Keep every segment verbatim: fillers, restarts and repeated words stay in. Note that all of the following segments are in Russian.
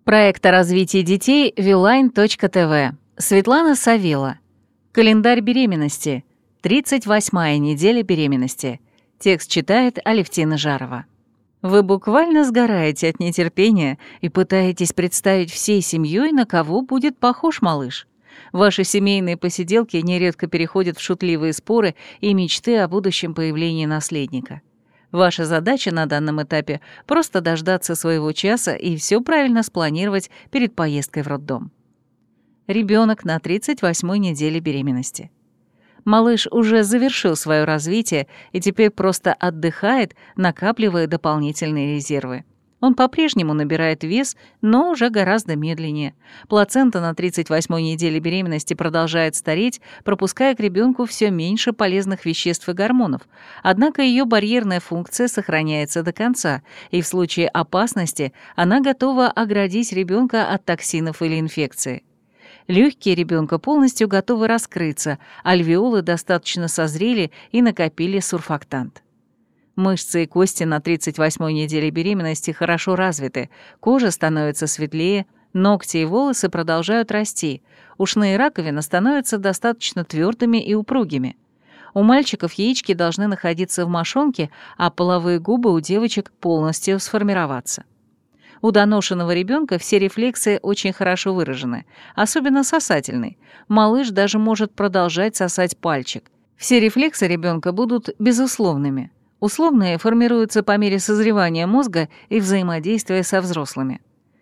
Проект о развитии детей вилайн точка тэ вэ. Светлана Савела. Календарь беременности. тридцать восьмая неделя беременности. Текст читает Алевтина Жарова. Вы буквально сгораете от нетерпения и пытаетесь представить всей семьей, на кого будет похож малыш. Ваши семейные посиделки нередко переходят в шутливые споры и мечты о будущем появлении наследника. Ваша задача на данном этапе — просто дождаться своего часа и все правильно спланировать перед поездкой в роддом. Ребенок на тридцать восьмой неделе беременности. Малыш уже завершил свое развитие и теперь просто отдыхает, накапливая дополнительные резервы. Он по-прежнему набирает вес, но уже гораздо медленнее. Плацента на тридцать восьмой неделе беременности продолжает стареть, пропуская к ребенку все меньше полезных веществ и гормонов. Однако ее барьерная функция сохраняется до конца, и в случае опасности она готова оградить ребенка от токсинов или инфекции. Легкие ребенка полностью готовы раскрыться, альвеолы достаточно созрели и накопили сурфактант. Мышцы и кости на тридцать восьмой неделе беременности хорошо развиты, кожа становится светлее, ногти и волосы продолжают расти, ушные раковины становятся достаточно твердыми и упругими. У мальчиков яички должны находиться в мошонке, а половые губы у девочек полностью сформироваться. У доношенного ребенка все рефлексы очень хорошо выражены, особенно сосательный. Малыш даже может продолжать сосать пальчик. Все рефлексы ребенка будут безусловными. Условные формируются по мере созревания мозга и взаимодействия со взрослыми.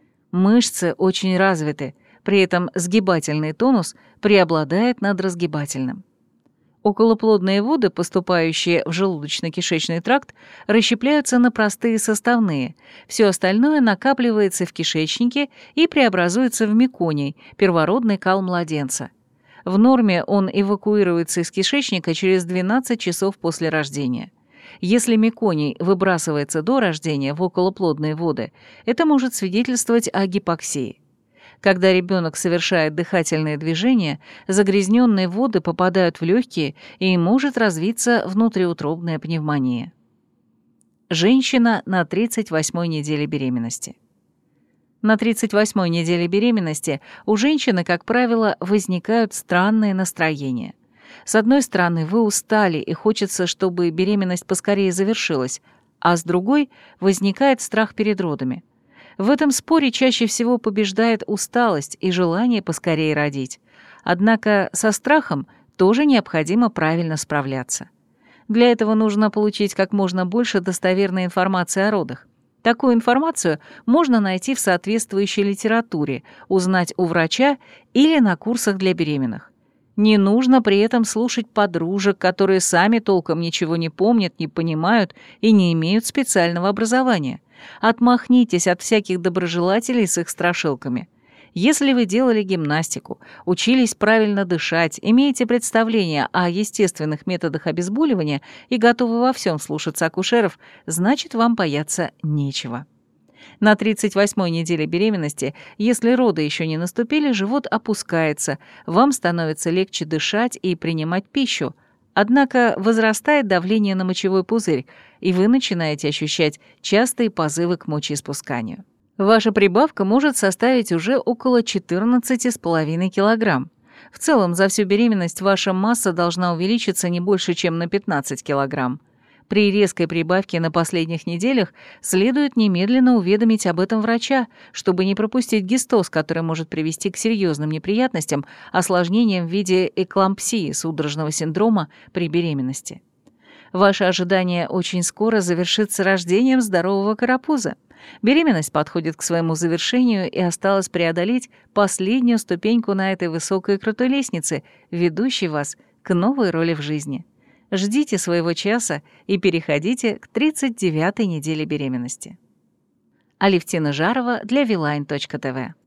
Мышцы очень развиты, при этом сгибательный тонус преобладает над разгибательным. Околоплодные воды, поступающие в желудочно-кишечный тракт, расщепляются на простые составные, все остальное накапливается в кишечнике и преобразуется в меконий, первородный кал младенца. В норме он эвакуируется из кишечника через двенадцать часов после рождения. Если меконий выбрасывается до рождения в околоплодные воды, это может свидетельствовать о гипоксии. Когда ребенок совершает дыхательные движения, загрязненные воды попадают в легкие и может развиться внутриутробная пневмония. Женщина на тридцать восьмой неделе беременности. На тридцать восьмой неделе беременности у женщины, как правило, возникают странные настроения. С одной стороны, вы устали и хочется, чтобы беременность поскорее завершилась, а с другой возникает страх перед родами. В этом споре чаще всего побеждает усталость и желание поскорее родить. Однако со страхом тоже необходимо правильно справляться. Для этого нужно получить как можно больше достоверной информации о родах. Такую информацию можно найти в соответствующей литературе, узнать у врача или на курсах для беременных. Не нужно при этом слушать подружек, которые сами толком ничего не помнят, не понимают и не имеют специального образования. Отмахнитесь от всяких доброжелателей с их страшилками. Если вы делали гимнастику, учились правильно дышать, имеете представление о естественных методах обезболивания и готовы во всем слушаться акушеров, значит, вам бояться нечего. На тридцать восьмой неделе беременности, если роды еще не наступили, живот опускается, вам становится легче дышать и принимать пищу. Однако возрастает давление на мочевой пузырь, и вы начинаете ощущать частые позывы к мочеиспусканию. Ваша прибавка может составить уже около четырнадцать целых пять десятых килограмм. В целом, за всю беременность ваша масса должна увеличиться не больше, чем на пятнадцать килограмм. При резкой прибавке на последних неделях следует немедленно уведомить об этом врача, чтобы не пропустить гистоз, который может привести к серьезным неприятностям, осложнениям в виде эклампсии, судорожного синдрома при беременности. Ваше ожидание очень скоро завершится рождением здорового карапуза. Беременность подходит к своему завершению, и осталось преодолеть последнюю ступеньку на этой высокой и крутой лестнице, ведущей вас к новой роли в жизни. Ждите своего часа и переходите к тридцать девятой неделе беременности. Алевтина Жарова для вилайн точка тэ вэ.